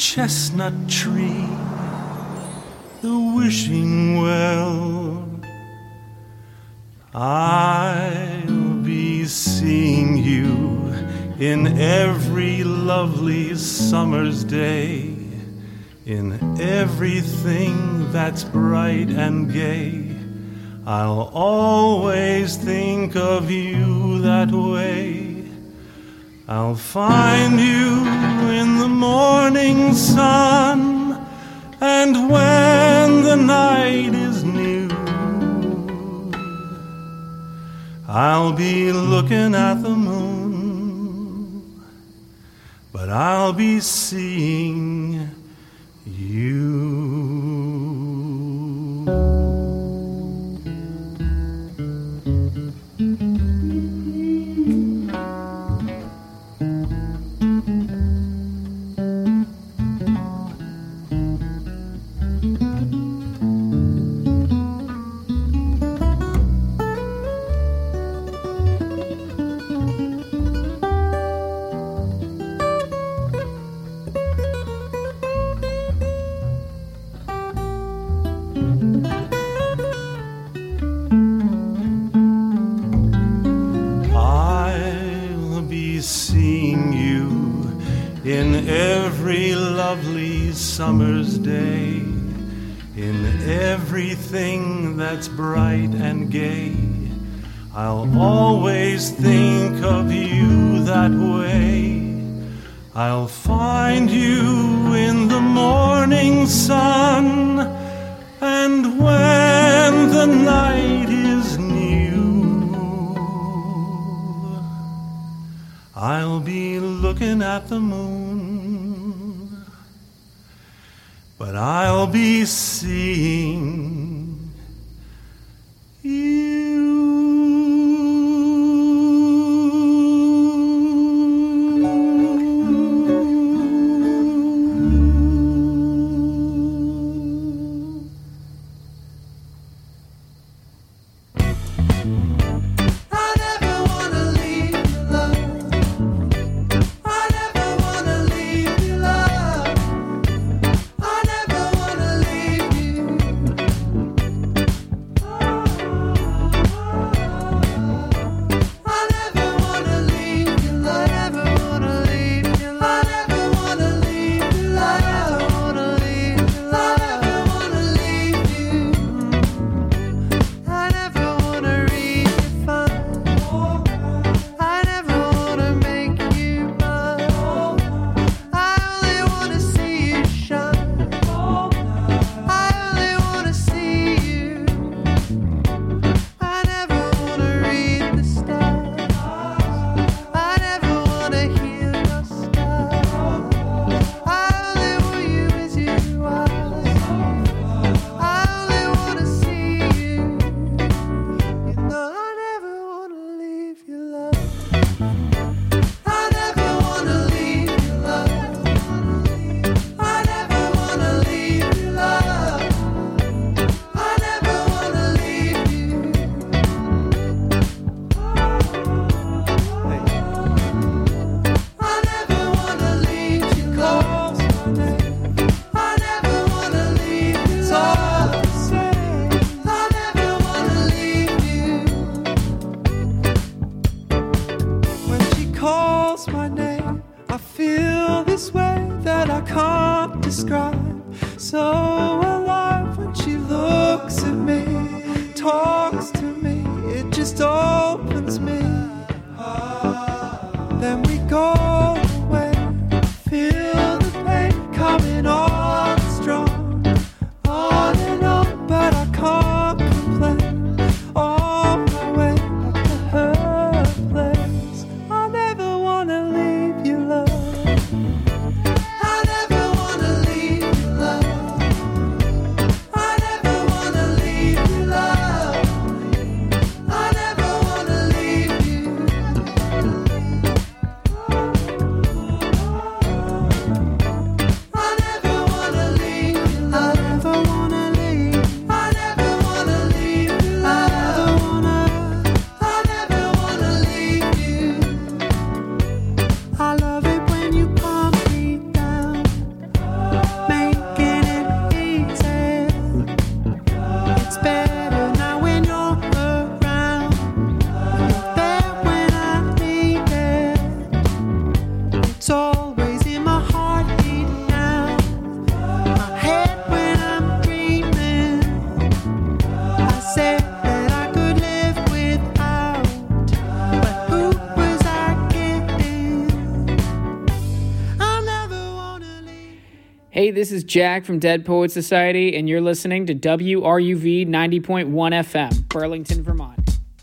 chestnut tree, the wishing well. I'll be seeing you in every lovely summer's day, in everything that's bright and gay. I'll always think of you that way. I'll find you in the morning sun, and when the night is new, I'll be looking at the moon, but I'll be seeing you. In every lovely summer's day, in everything that's bright and gay, I'll always think of you that way. I'll find you in the morning sun, and when the night is new, I'll be looking at the moon, but I'll be seeing you. Hey, this is Jack from Dead Poets Society, and you're listening to WRUV 90.1 FM, Burlington, Vermont.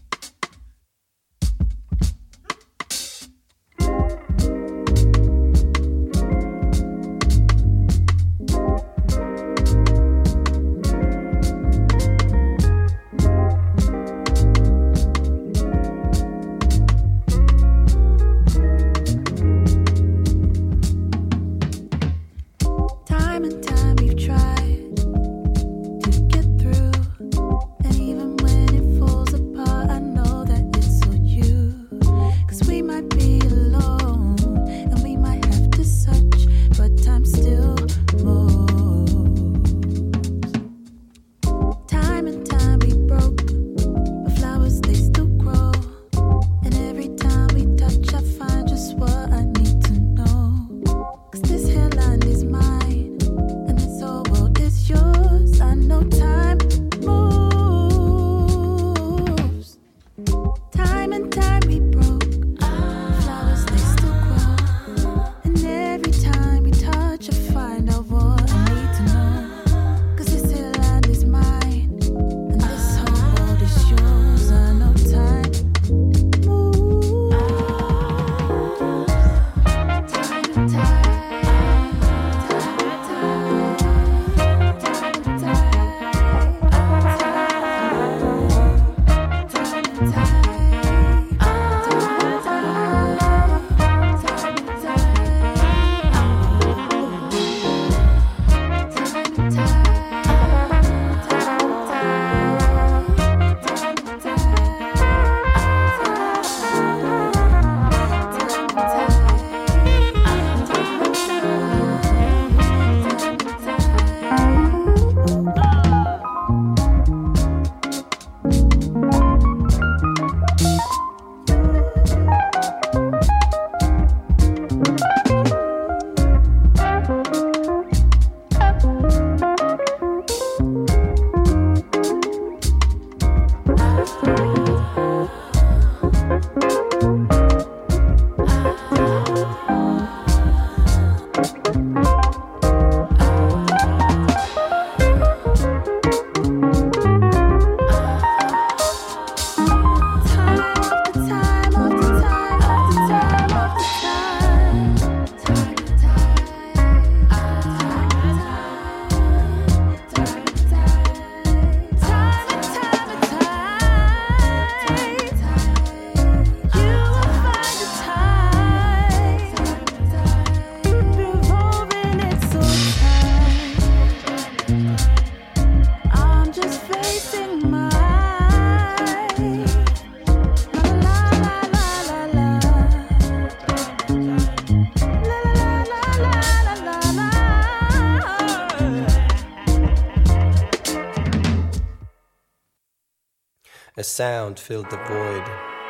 A sound filled the void,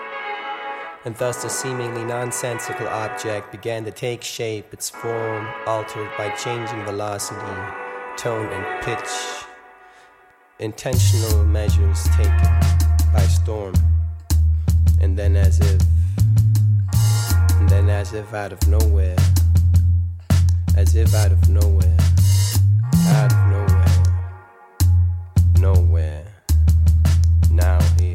and thus the seemingly nonsensical object began to take shape, its form altered by changing velocity, tone, and pitch. Intentional measures taken by storm, and then as if out of nowhere, nowhere, now here.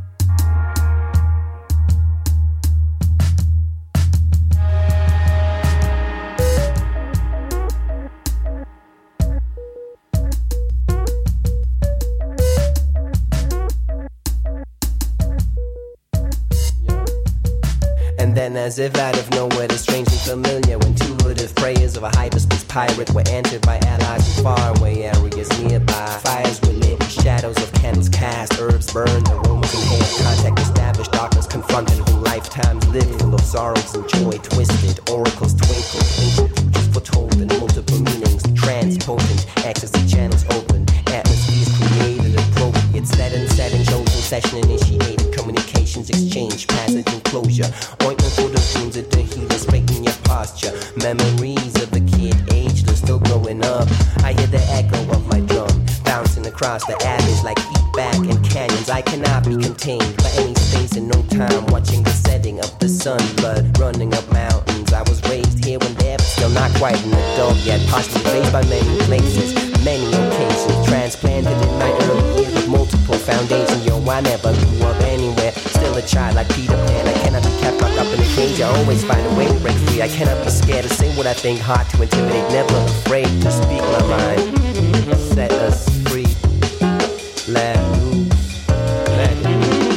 And then as if out of nowhere, the strangely familiar, intuitive prayers of a hyperspace pirate were answered by allies in faraway areas nearby. Fires were lit, shadows of candles cast, herbs burned, aromas inhaled, contact established, darkness confronted, whole lifetimes lived full of sorrows and joy, twisted, oracles twinkled, ancient futures foretold in multiple meanings, transpotent, ecstasy channels open, atmospheres created appropriate, setting, chosen, session initiated, communications exchange, passage and closure, ointment for the dreams of the healer, straighten your posture, memories of the kid, ageless, still growing up. I hear the echo of my drum, bouncing across the alleys like feedback in canyons. I cannot be contained by any space and no time, watching the setting of the sun, blood running up mountains. I was raised here here and there, but still not quite an adult yet. Partially raised by many places, many occasions. Transplanted in my early years with multiple foundations. Yo, I never grew up anywhere. Still a child like Peter Pan. I cannot be kept locked up in a cage. I always find a way to break free. I cannot be scared to say what I think, hard to intimidate. Never afraid to speak my mind. Set us free. Let loose. Let it loose.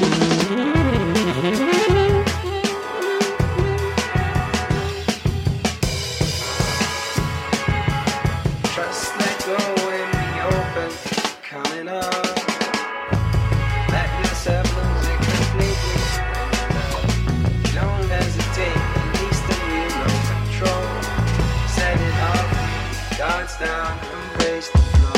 Trust, let go and be open. Coming up. Let yourself lose it completely. Don't hesitate, release the wheel, no control. Set it off, guards down, embrace the flow.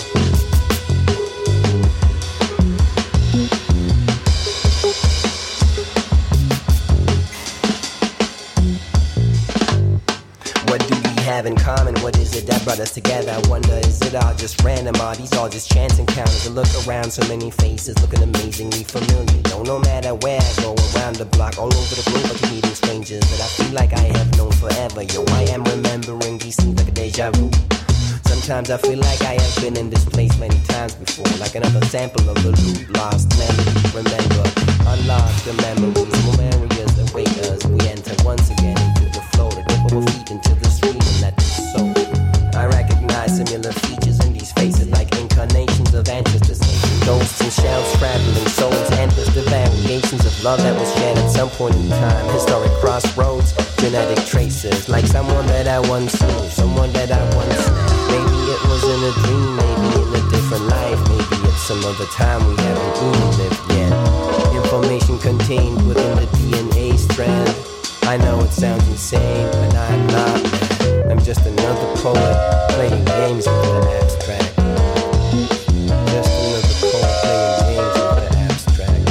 What do we have in common? What is it that brought us together? I wonder, is it all just random? Are these all just chance encounters? I look around, so many faces looking amazingly familiar. Though no matter where I go around the block, all over the globe, I keep meeting strangers that I feel like I have known forever. Yo, I am remembering these scenes like a deja vu. Sometimes I feel like I have been in this place many times before, like another sample of the loop, lost melody. Remember, unlock the memories, more areas await us. We enter once again into the flow, to dip our feet into the stream and let it soak. I recognize similar features in these faces, like incarnations of ancestors, ghosts and shells, traveling souls, endless the variations of love that was shared at some point in time. Historic crossroads, genetic traces, like someone that I once knew, someone that I once knew. Maybe it was in a dream, maybe in a different life, maybe it's some other time we haven't even lived yet. Information contained within the DNA strand. I know it sounds insane, but I'm not, man. I'm just another poet playing games with the abstract. Just another poet playing games with the abstract.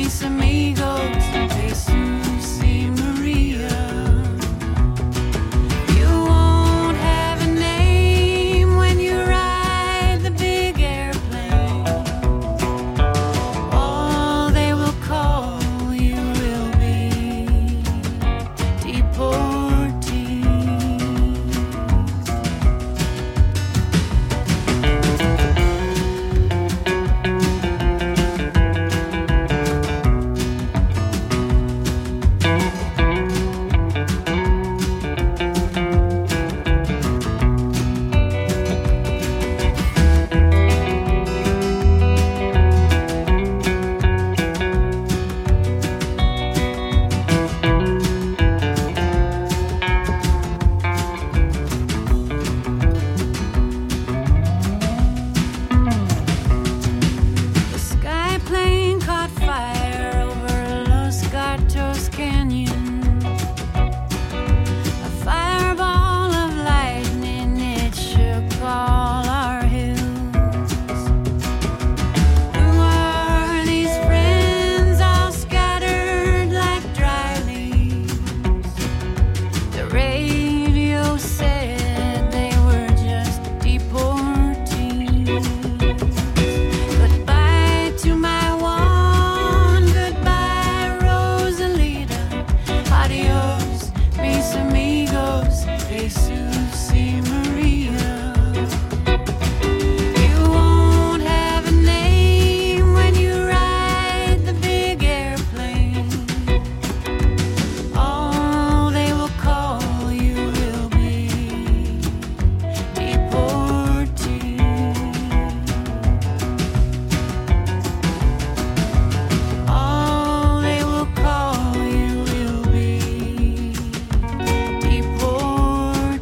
mis amigos, Jesús y Maria. You won't have a name when you ride the big airplane. All they will call you will be deportees. The sky plane caught fire over Los Gatos Canyon. A fireball of lightning, it shook all our hills. Who are these friends all scattered like dry leaves? The radio said they were just deportees. Goodbye to my one, goodbye Rosalita. Adios, mis amigos, Jesús y Maria. You won't have a name when you ride the big airplane. All they will call you will be deportees. All they will call you will be deportees.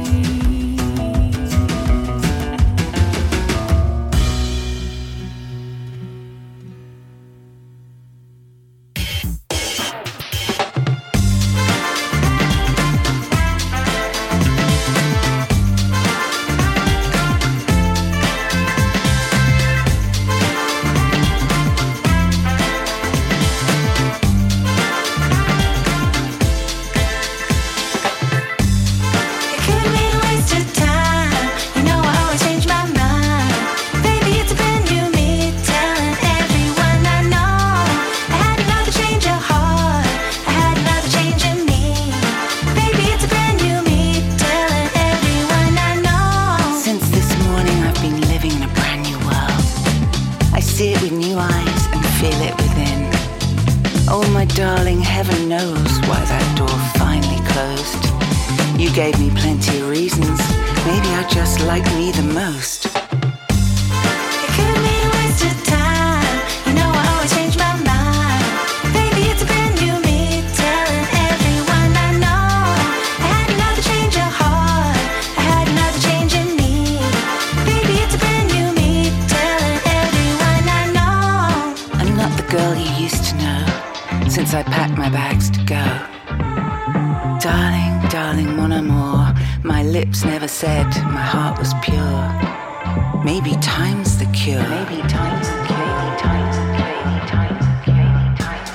It could be a waste of time. You know I always change my mind. Baby, it's a brand new me, telling everyone I know. I had another change of heart. I had another change in me. Baby, it's a brand new me, telling everyone I know. Since this morning I've been living in a brand new world. I see it with new eyes and feel it within. Oh my darling, heaven knows why that door finally closed. You gave me plenty of reasons. Maybe I just like me the most. It could be a waste of time. You know I always change my mind. Baby, it's a brand new me, telling everyone I know. I had another change of heart. I had another change in me. Baby, it's a brand new me, telling everyone I know. I'm not the girl you used to know since I packed my bags to go. Darling, darling, mon amour, my lips never said my heart was pure. Maybe time's the cure. Maybe time's the cure. Maybe time's the cure. Maybe time's the cure. Maybe time's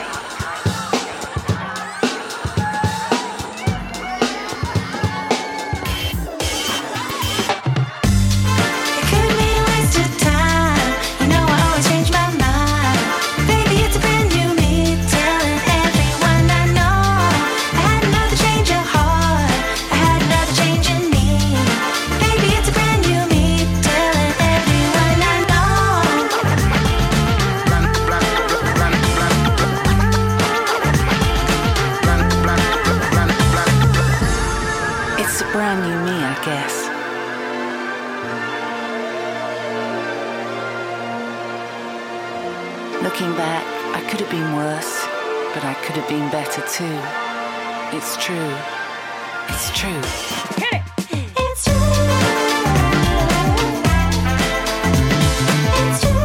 It could be a waste of time. You know I always change my mind. Baby, it's a brand new me, telling everyone I know. I had another change of heart. I had another change in me. Baby, it's a brand new me, telling everyone I know. It's a brand new me, I guess. Looking back, I could have been worse, but I could have been better too. It's true. It's true. It's true. It's true.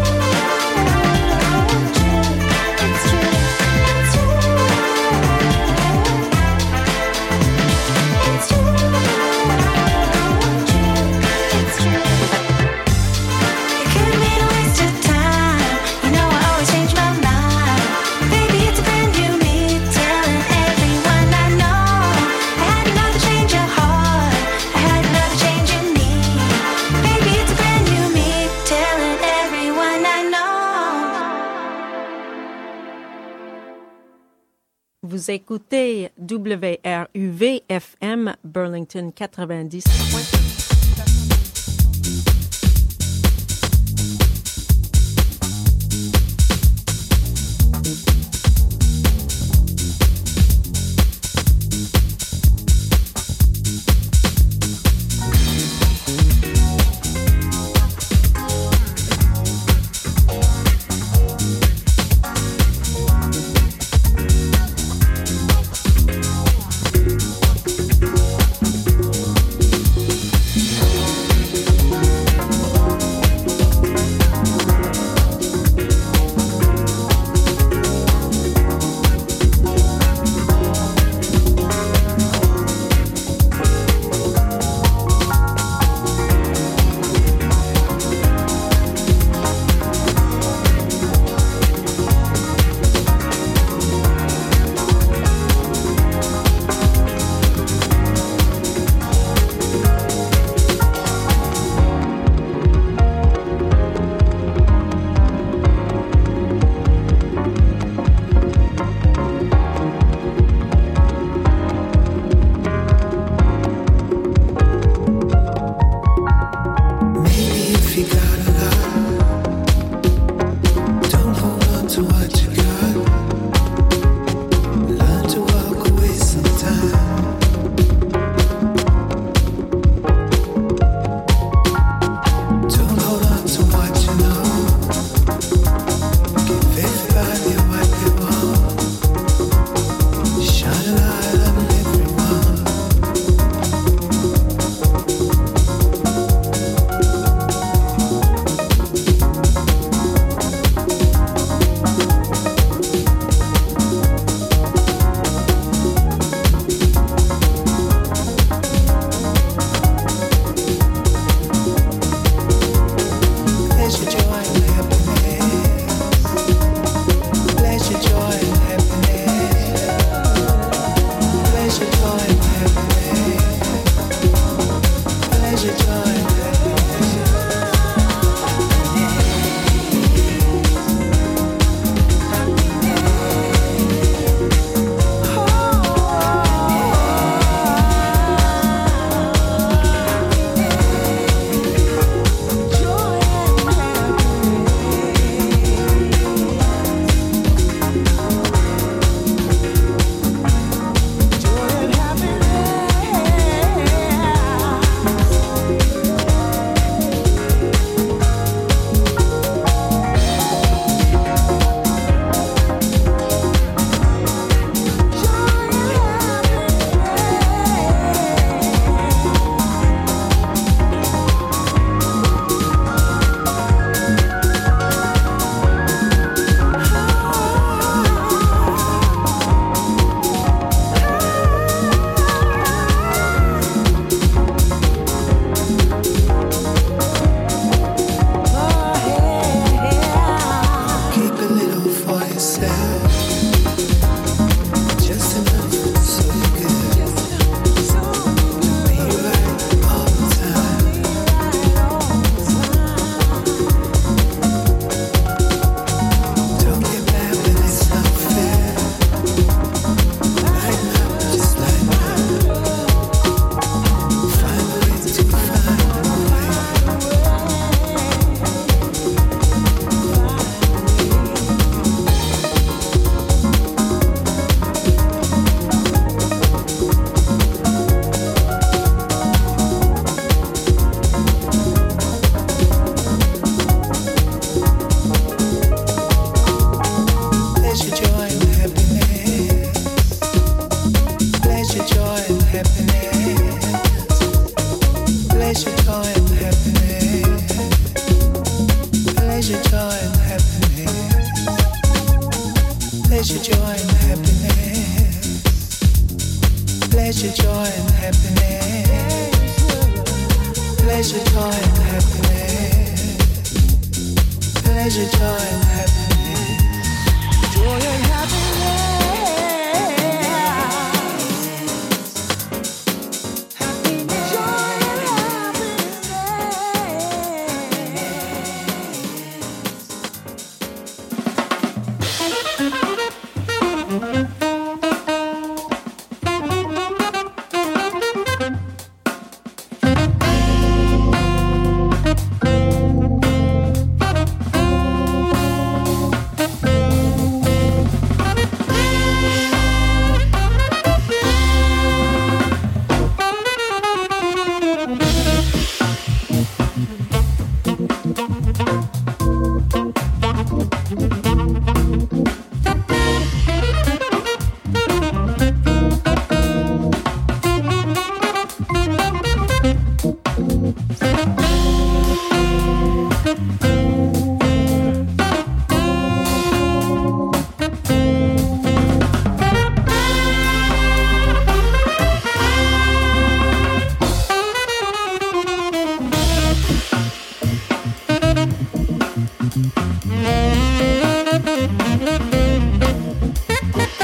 It could be a waste of time. You know I always change my mind. Vous écoutez WRUV-FM Burlington 90.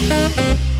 Thank you.